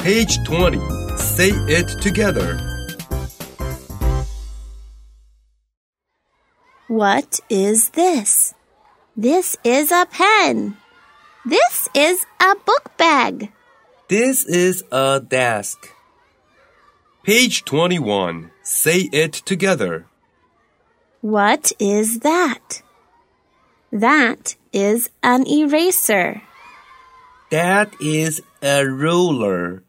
Page 20. Say it together. What is this? This is a pen. This is a book bag. This is a desk. Page 21. Say it together. What is that? That is an eraser. That is a ruler.